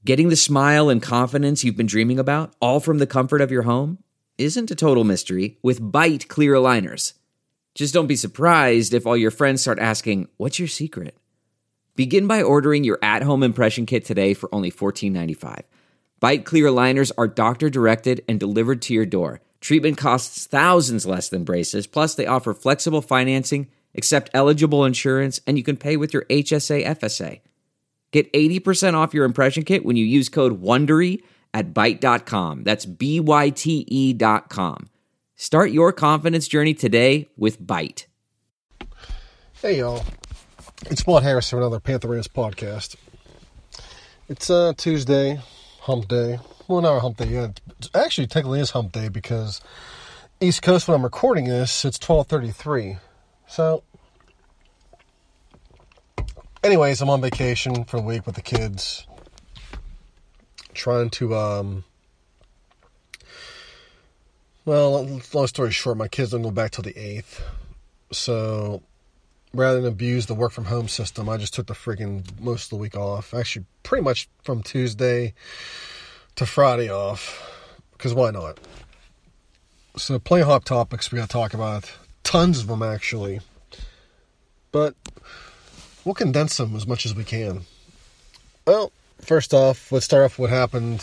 Getting the smile and confidence you've been dreaming about, all from the comfort of your home, isn't a total mystery with Byte clear aligners. Just don't be surprised if all your friends start asking, "What's your secret?" Begin by ordering your at-home impression kit today for only $14.95. Byte clear aligners are doctor-directed and delivered to your door. Treatment costs thousands less than braces, plus they offer flexible financing, accept eligible insurance, and you can pay with your HSA FSA. Get 80% off your impression kit when you use code WONDERY at Byte.com. That's BYTE.com. Start your confidence journey today with Byte. Hey, y'all. It's Matt Harris for another Panther Rants podcast. It's Tuesday, hump day. Well, not a hump day yet. It actually technically is hump day because East Coast, when I'm recording this, it's 12:33. So, anyways, I'm on vacation for a week with the kids. Trying to, well, long story short, my kids don't go back till the 8th. So, rather than abuse the work from home system, I just took the freaking most of the week off. Actually, pretty much from Tuesday to Friday off. Because why not? So, plenty of hot topics we got to talk about. Tons of them, actually. But we'll condense them as much as we can. Well, first off, let's start off with what happened.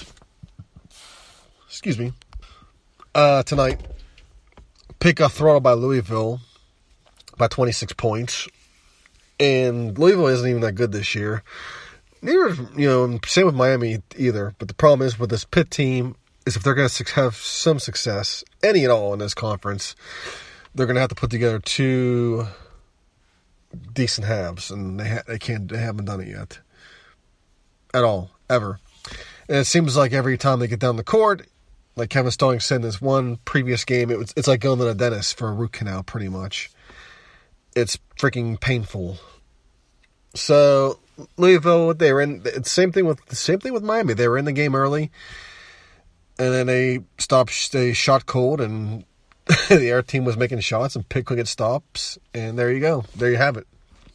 Tonight. Pitt got throttled by Louisville by 26 points. And Louisville isn't even that good this year. Neither, same with Miami either. But the problem is with this Pitt team is if they're going to have some success, any at all in this conference, they're going to have to put together two decent halves. And they haven't done it yet. At all. Ever. And it seems like every time they get down the court, like Kevin Stallings said in this one previous game, it's like going to the dentist for a root canal, pretty much. It's freaking painful. So Louisville, they were in. It's same thing with Miami. They were in the game early, and then they shot cold, and the air team was making shots, and Pitt couldn't get stops, and there you go. There you have it.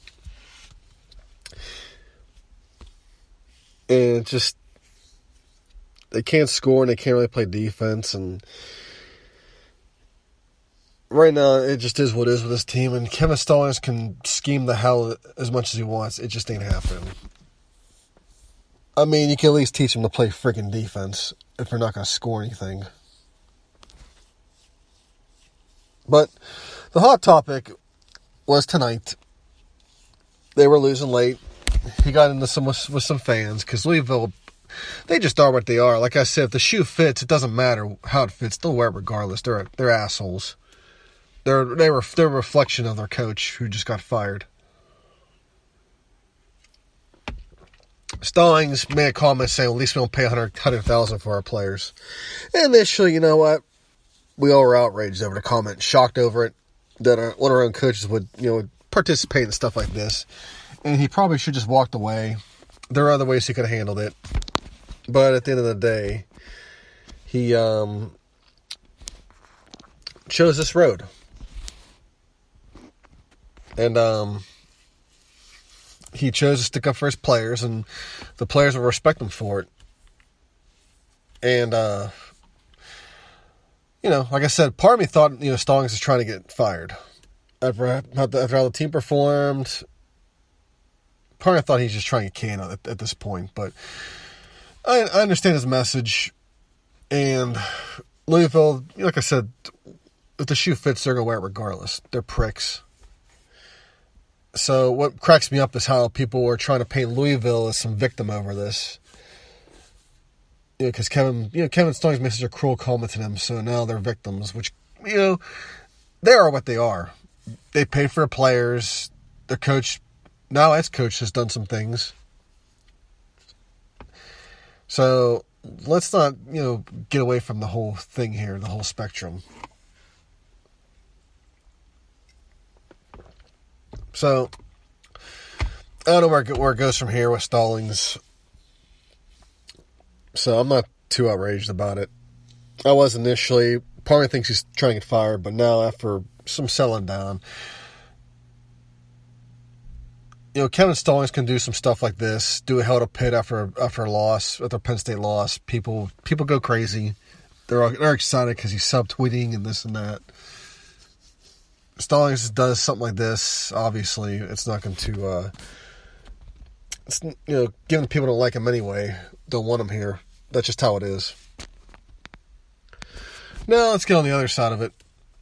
And just they can't score and they can't really play defense, and right now it just is what it is with this team. And Kevin Stallings can scheme the hell as much as he wants. It just ain't happening. I mean, you can at least teach him to play freaking defense if they're not going to score anything. But the hot topic was tonight. They were losing late. He got into some with some fans because Louisville, they just are what they are. Like I said, if the shoe fits, it doesn't matter how it fits. They'll wear it regardless. They're assholes. They're a reflection of their coach who just got fired. Stallings made a comment saying, "At least we don't pay $100,000 for our players." And initially, you know what? We all were outraged over the comment, shocked over it that one of our own coaches would participate in stuff like this. And he probably should just walked away. There are other ways he could have handled it. But at the end of the day, he chose this road. And he chose to stick up for his players, and the players will respect him for it. And, like I said, part of me thought, Stallings is trying to get fired. After how the team performed, part of me thought he's just trying to get canned at this point. But I understand his message. And Louisville, like I said, if the shoe fits, they're going to wear it regardless. They're pricks. So what cracks me up is how people were trying to paint Louisville as some victim over this. Because Kevin Stallings made such a cruel comment to them, so now they're victims, which, they are what they are. They pay for their players. Their coach, now ex-coach, has done some things. So let's not, get away from the whole thing here, the whole spectrum. So I don't know where it goes from here with Stallings. So I'm not too outraged about it. I was initially. Part of me thinks he's trying to get fired, but now after some settling down, Kevin Stallings can do some stuff like this, do a hell to pit after a loss, after a Penn State loss. People go crazy. They're excited because he's subtweeting and this and that. Stallings does something like this. Obviously, it's not going to. Given people don't like him anyway, don't want him here. That's just how it is. Now let's get on the other side of it.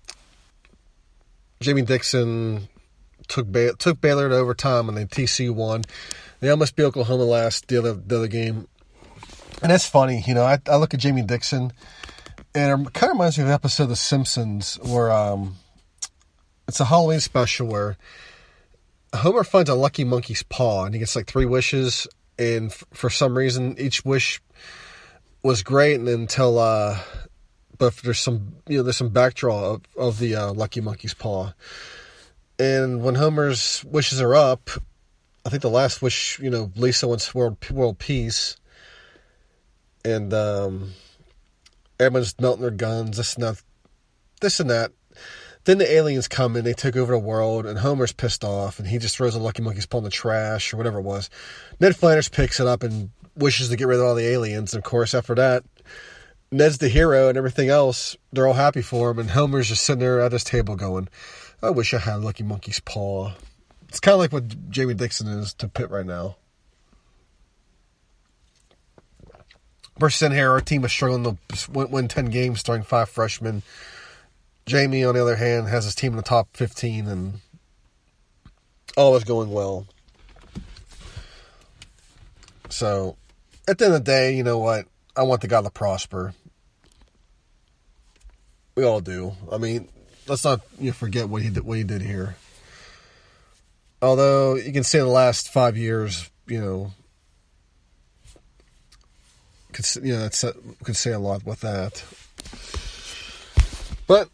Jamie Dixon took Baylor to overtime and then TCU won. They almost beat Oklahoma the other game. And that's funny, I look at Jamie Dixon and it kind of reminds me of an episode of The Simpsons where it's a Halloween special where Homer finds a lucky monkey's paw and he gets like 3 wishes, and for some reason each wish was great and until but there's some backdraw of the lucky monkey's paw. And when Homer's wishes are up, I think the last wish, Lisa wants world peace. And everyone's melting their guns, this and that. Then the aliens come in, they take over the world, and Homer's pissed off, and he just throws a lucky monkey's paw in the trash, or whatever it was. Ned Flanders picks it up and wishes to get rid of all the aliens. And of course, after that, Ned's the hero and everything else. They're all happy for him, and Homer's just sitting there at his table going, I wish I had a lucky monkey's paw. It's kind of like what Jamie Dixon is to Pitt right now. Versus in here, our team is struggling to win 10 games, starting 5 freshmen. Jamie, on the other hand, has his team in the top 15, and all is going well. So, at the end of the day, you know what? I want the guy to prosper. We all do. I mean, let's not forget what he did here. Although you can say the last 5 years, could say a lot with that. But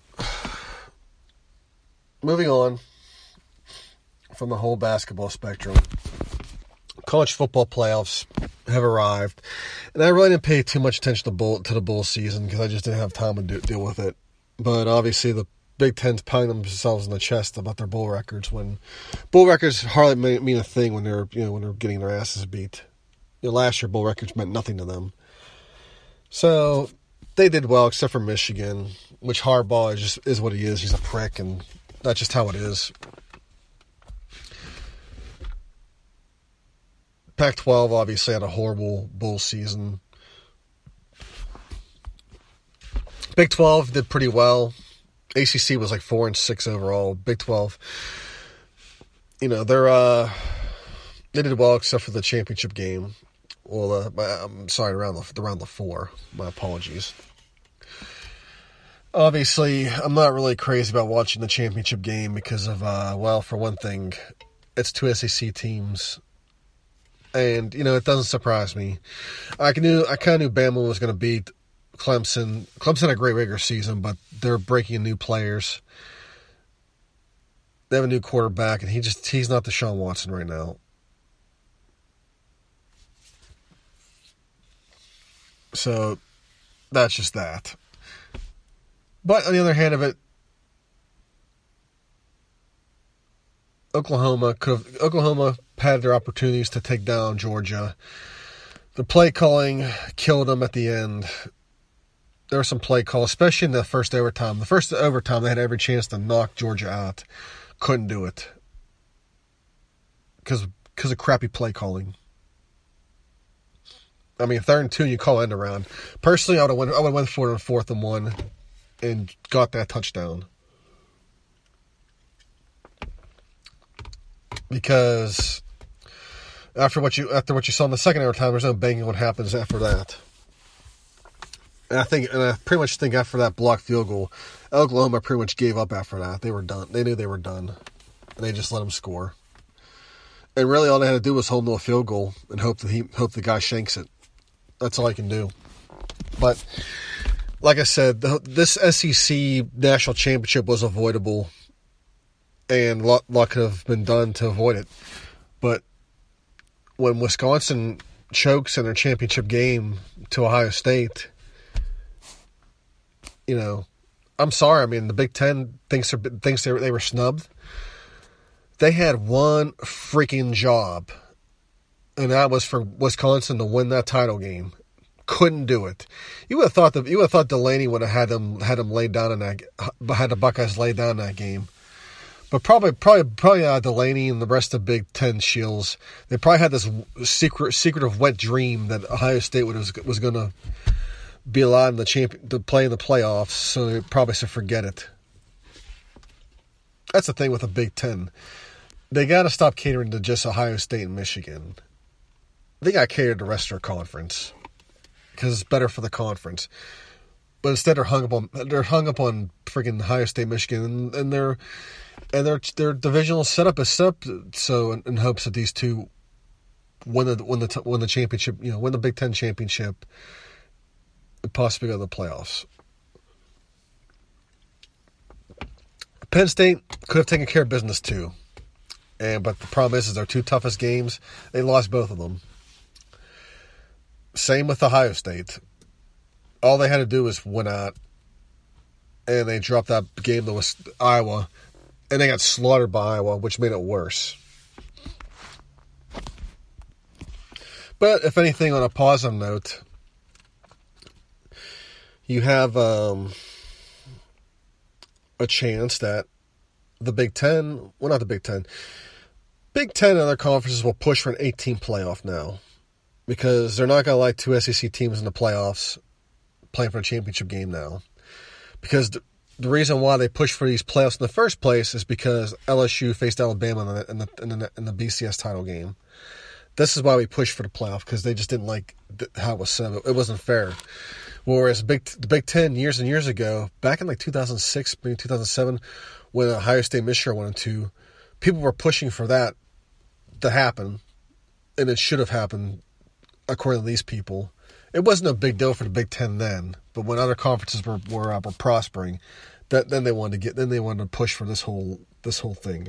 moving on from the whole basketball spectrum, college football playoffs have arrived, and I really didn't pay too much attention to the bowl season because I just didn't have time to deal with it. But obviously, the Big Ten's pounding themselves in the chest about their bowl records when bowl records hardly mean a thing when they're getting their asses beat. Last year bowl records meant nothing to them. So they did well, except for Michigan, which Harbaugh is what he is. He's a prick, and that's just how it is. Pac-12 obviously had a horrible bowl season. Big 12 did pretty well. ACC was like 4-6 overall. Big 12, they did well except for the championship game. Well, I'm sorry, around the 4. My apologies. Obviously, I'm not really crazy about watching the championship game because of, for one thing, it's 2 SEC teams. And, it doesn't surprise me. I kind of knew Bama was going to beat Clemson. Clemson had a great regular season, but they're breaking in new players. They have a new quarterback, and he's not Deshaun Watson right now. So, that's just that. But on the other hand of it, Oklahoma had their opportunities to take down Georgia. The play calling killed them at the end. There was some play call, especially in the first overtime. The first overtime, they had every chance to knock Georgia out. Couldn't do it. Because of crappy play calling. I mean, 3rd and 2, you call end around. Personally, I would have went for it on 4th and 1 and got that touchdown. Because after what you saw in the second overtime, there's no banking what happens after that. And I pretty much think after that blocked field goal, Oklahoma pretty much gave up after that. They were done. They knew they were done. And they just let them score. And really all they had to do was hold to a field goal and hope the guy shanks it. That's all I can do. But like I said, this SEC national championship was avoidable. And a lot could have been done to avoid it. But when Wisconsin chokes in their championship game to Ohio State, I'm sorry. I mean, the Big Ten thinks they were snubbed. They had one freaking job, and that was for Wisconsin to win that title game. Couldn't do it. You would have thought Delaney would have had them laid down in that, had the Buckeyes laid down in that game. But probably Delaney and the rest of Big Ten shills, they probably had this secretive wet dream that Ohio State was going to be allowed to play in the playoffs, so they probably should forget it. That's the thing with the Big Ten. They got to stop catering to just Ohio State and Michigan. They got to cater to the rest of their conference because it's better for the conference. But instead, they're hung up on freaking Ohio State, Michigan, and their divisional setup is set up so in hopes that these two win the championship, win the Big Ten championship, and possibly go to the playoffs. Penn State could have taken care of business too, but the problem is their two toughest games, they lost both of them. Same with Ohio State. All they had to do was win out, and they dropped that game that was Iowa, and they got slaughtered by Iowa, which made it worse. But if anything, on a positive note, you have a chance that the Big Ten, well, not the Big Ten, Big Ten and other conferences will push for an 8-team playoff now, because they're not going to like two SEC teams in the playoffs playing for a championship game now. Because the reason why they pushed for these playoffs in the first place is because LSU faced Alabama in the BCS title game. This is why we pushed for the playoff, because they just didn't like how it was set up. It wasn't fair. Whereas the Big Ten years and years ago, back in like 2006, maybe 2007, when Ohio State, Michigan went into, people were pushing for that to happen, and it should have happened according to these people. It wasn't a big deal for the Big Ten then, but when other conferences were prospering, then they wanted to push for this whole thing.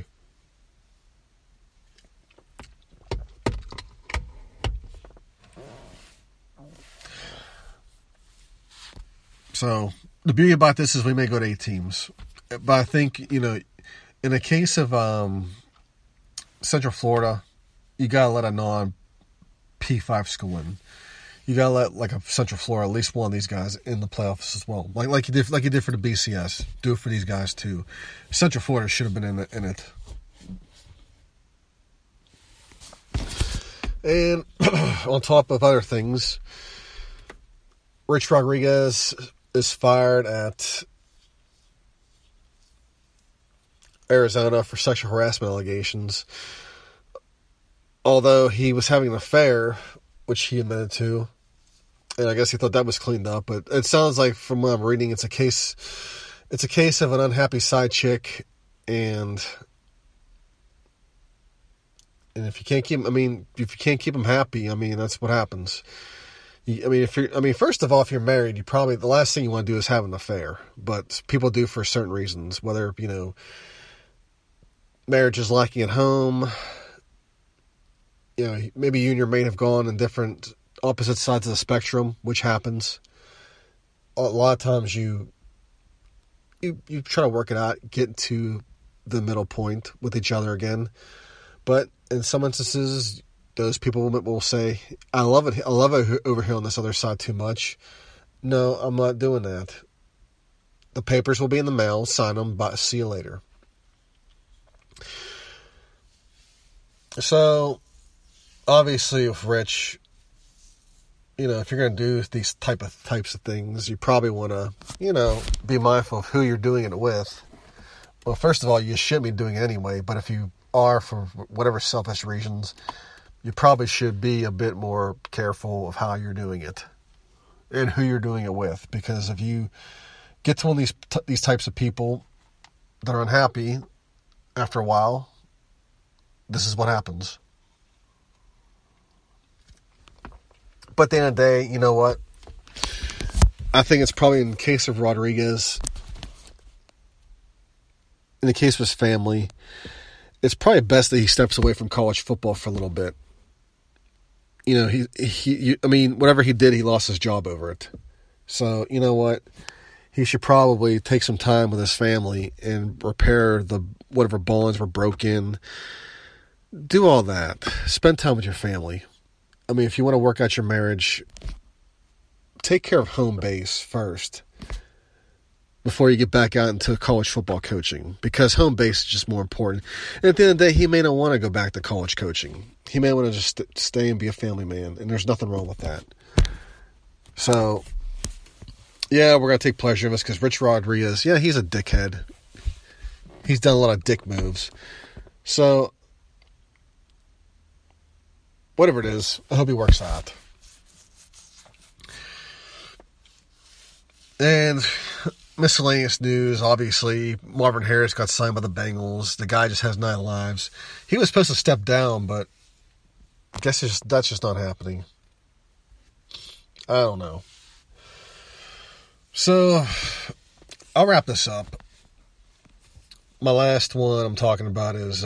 So the beauty about this is we may go to 8 teams, but I think in the case of Central Florida, you gotta let a non-P5 school in. You gotta let like a Central Florida, at least one of these guys in the playoffs as well. Like you did for the BCS. Do it for these guys too. Central Florida should have been in it. And on top of other things, Rich Rodriguez is fired at Arizona for sexual harassment allegations. Although he was having an affair, which he admitted to, and I guess he thought that was cleaned up. But it sounds like, from what I'm reading, it's a case of an unhappy side chick, and if you can't keep them happy, that's what happens. First of all, if you're married, the last thing you want to do is have an affair. But people do for certain reasons, whether marriage is lacking at home. Maybe you and your mate have gone in different opposite sides of the spectrum, which happens. A lot of times you try to work it out, get to the middle point with each other again. But in some instances, those people will say, I love it over here on this other side too much. No, I'm not doing that. The papers will be in the mail, sign them, but see you later. So, obviously, with Rich, if you're going to do these types of things, you probably want to, be mindful of who you're doing it with. Well, first of all, you shouldn't be doing it anyway, but if you are, for whatever selfish reasons, you probably should be a bit more careful of how you're doing it and who you're doing it with. Because if you get to one of these types of people that are unhappy, after a while, this is what happens. But at the end of the day, you know what? I think it's probably, in the case of Rodriguez, in the case of his family, it's probably best that he steps away from college football for a little bit. Whatever he did, he lost his job over it. So, you know what? He should probably take some time with his family and repair whatever bonds were broken. Do all that. Spend time with your family. I mean, if you want to work out your marriage, take care of home base first before you get back out into college football coaching, because home base is just more important. And at the end of the day, he may not want to go back to college coaching. He may want to just stay and be a family man, and there's nothing wrong with that. So, yeah, we're going to take pleasure in this because Rich Rodriguez, yeah, he's a dickhead. He's done a lot of dick moves. So, whatever it is, I hope he works out. And miscellaneous news, obviously, Marvin Harris got signed by the Bengals. The guy just has 9 lives. He was supposed to step down, but I guess that's just not happening. I don't know. So, I'll wrap this up. My last one I'm talking about is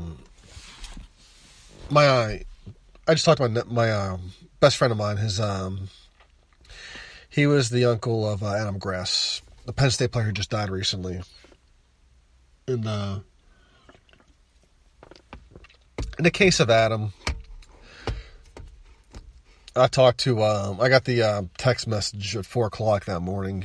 I just talked about my best friend of mine. He was the uncle of Adam Gress, the Penn State player who just died recently. And in the case of Adam, I got the text message at 4:00 that morning,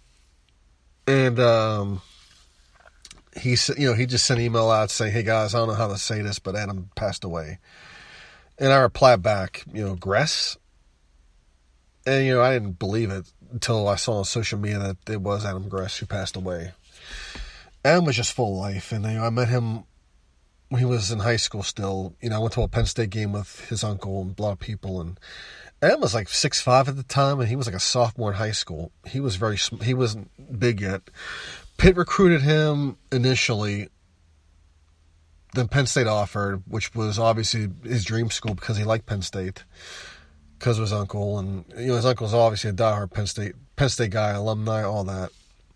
and he just sent an email out saying, "Hey guys, I don't know how to say this, but Adam passed away." And I replied back, Gress? And, I didn't believe it until I saw on social media that it was Adam Gress who passed away. Adam was just full of life. And, I met him when he was in high school still. I went to a Penn State game with his uncle and a lot of people. And Adam was like 6'5" at the time, and he was like a sophomore in high school. He wasn't big yet. Pitt recruited him initially. Then Penn State offered, which was obviously his dream school because he liked Penn State, because of his uncle. And, his uncle's obviously a diehard Penn State guy, alumni, all that.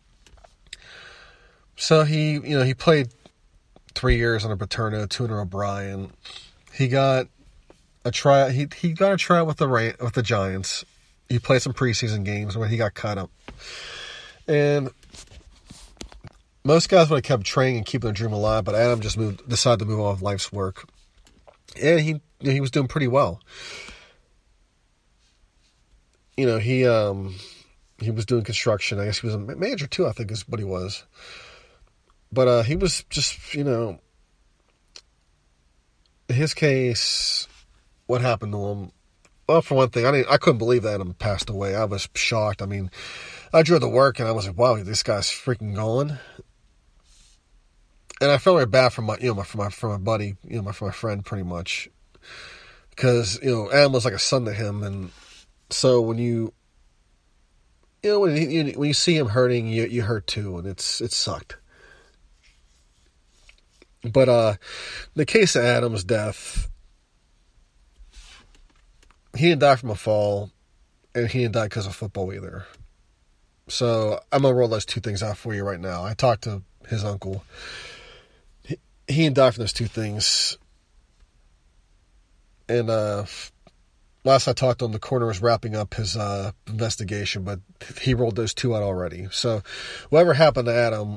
So he played 3 years under Paterno, 2 under O'Brien. He got a try. He got a try with the Giants. He played some preseason games where he got cut up. And most guys would have kept training and keeping their dream alive, but Adam just decided to move on with life's work. And he was doing pretty well. He was doing construction. I guess he was a manager too, I think is what he was. But he was just, in his case, what happened to him? Well, for one thing, I couldn't believe that Adam passed away. I was shocked. I mean, I drove to work and I was like, wow, this guy's freaking gone. And I felt very bad for my buddy, for my friend, pretty much, because Adam was like a son to him, and so when you see him hurting, you hurt too, and it sucked. But the case of Adam's death, he didn't die from a fall, and he didn't die because of football either. So I'm gonna roll those 2 things out for you right now. I talked to his uncle. He didn't die from those 2 things. And last I talked to him, the coroner was wrapping up his investigation, but he rolled those 2 out already. So whatever happened to Adam,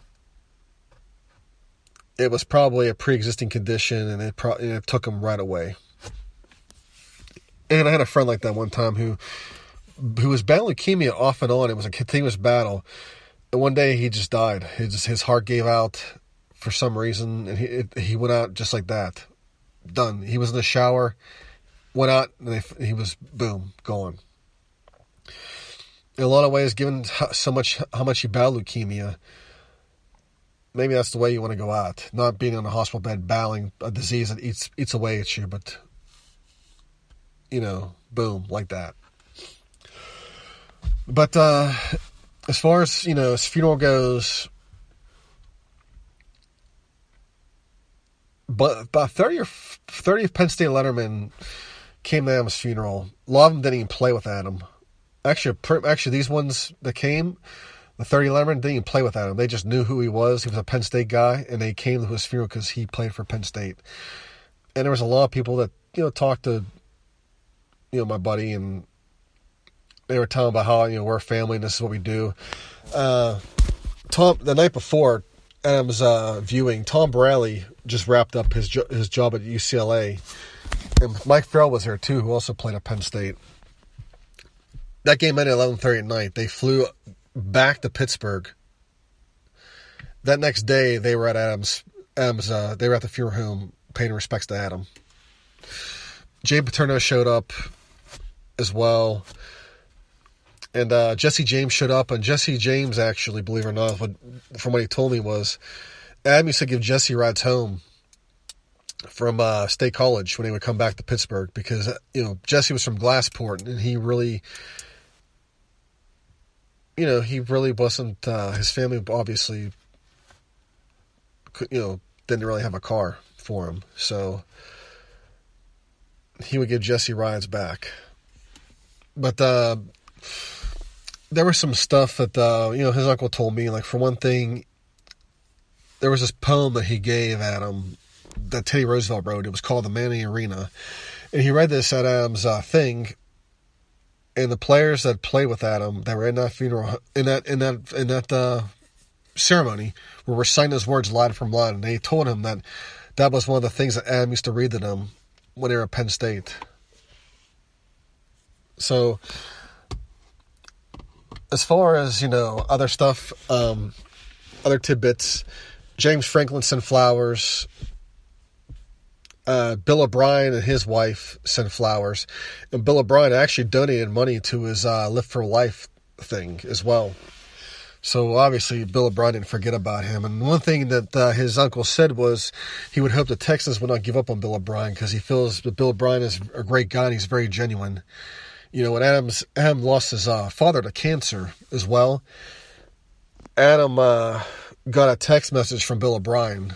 it was probably a pre-existing condition, and it took him right away. And I had a friend like that one time who was battling leukemia off and on. It was a continuous battle. And one day he just died. His heart gave out for some reason, and he went out just like that. Done. He was in the shower, went out, and he was, boom, gone. In a lot of ways, given how much he battled leukemia, maybe that's the way you want to go out. Not being on a hospital bed battling a disease that eats away at you, but, boom, like that. But as far as, his funeral goes, but about 30 of Penn State lettermen came to Adam's funeral. A lot of them didn't even play with Adam. Actually, these ones that came, the 30 lettermen, didn't even play with Adam. They just knew who he was. He was a Penn State guy, and they came to his funeral because he played for Penn State. And there was a lot of people that, talked to, my buddy, and they were telling about how, we're a family and this is what we do. The night before, Adams' viewing, Tom Bradley just wrapped up his job at UCLA. And Mike Farrell was there too, who also played at Penn State. That game ended at 11:30 at night. They flew back to Pittsburgh. That next day, they were at they were at the funeral home paying respects to Adam. Jay Paterno showed up as well. And Jesse James showed up, and Jesse James actually, believe it or not, from what he told me was, Adam used to give Jesse rides home from State College when he would come back to Pittsburgh because, Jesse was from Glassport, and he really, he really wasn't, his family obviously, didn't really have a car for him. So he would give Jesse rides back. But there was some stuff that, his uncle told me. Like, for one thing, there was this poem that he gave Adam that Teddy Roosevelt wrote. It was called The Man in the Arena. And he read this at Adam's thing. And the players that played with Adam that were in that funeral, in that ceremony, were reciting his words line from line. And they told him that was one of the things that Adam used to read to them when they were at Penn State. So, as far as, other stuff, other tidbits, James Franklin sent flowers. Bill O'Brien and his wife sent flowers. And Bill O'Brien actually donated money to his Live for Life thing as well. So, obviously, Bill O'Brien didn't forget about him. And one thing that his uncle said was he would hope the Texans would not give up on Bill O'Brien because he feels that Bill O'Brien is a great guy and he's very genuine. When Adam lost his father to cancer as well, Adam got a text message from Bill O'Brien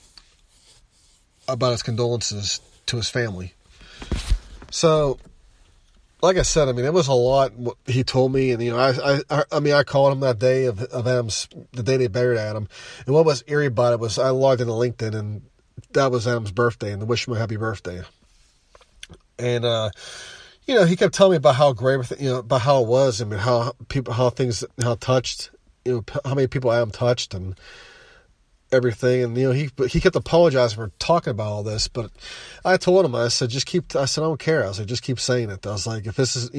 about his condolences to his family. So, like I said, it was a lot he told me, and I called him that day of Adam's, the day they buried Adam, and what was eerie about it was I logged into LinkedIn, and that was Adam's birthday, and to wish him a happy birthday, and he kept telling me about how great, about how it was, how touched, how many people Adam touched and everything. And, he kept apologizing for talking about all this, but I told him, I said, I don't care. I was like, just keep saying it. I was like, if this is,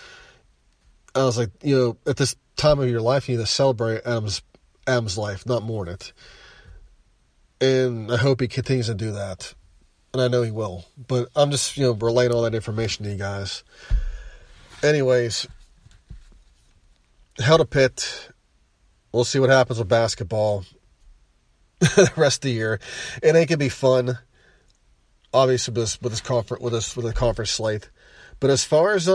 at this time of your life, you need to celebrate Adam's life, not mourn it. And I hope he continues to do that. And I know he will. But I'm just, relaying all that information to you guys. Anyways, held a pit. We'll see what happens with basketball the rest of the year. It ain't gonna be fun, obviously, with this conference slate. But as far as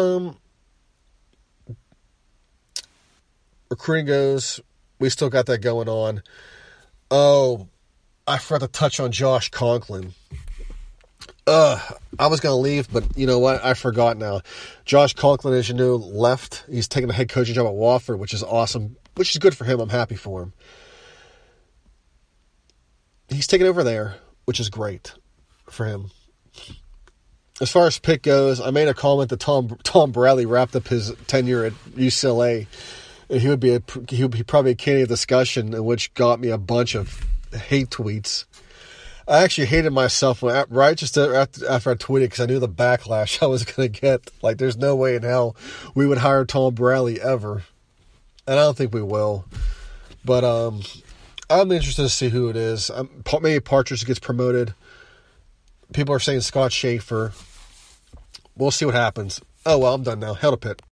recruiting goes, we still got that going on. Oh, I forgot to touch on Josh Conklin. I was going to leave, but you know what? I forgot now. Josh Conklin, as you know, left. He's taking a head coaching job at Wofford, which is awesome, which is good for him. I'm happy for him. He's taking over there, which is great for him. As far as pick goes, I made a comment that Tom Bradley wrapped up his tenure at UCLA, and he would be probably a candidate of discussion, which got me a bunch of hate tweets. I actually hated myself right just after I tweeted because I knew the backlash I was going to get. Like, there's no way in hell we would hire Tom Bradley ever. And I don't think we will. But I'm interested to see who it is. Maybe Partridge gets promoted. People are saying Scott Schaefer. We'll see what happens. Oh, well, I'm done now. Hell to pit.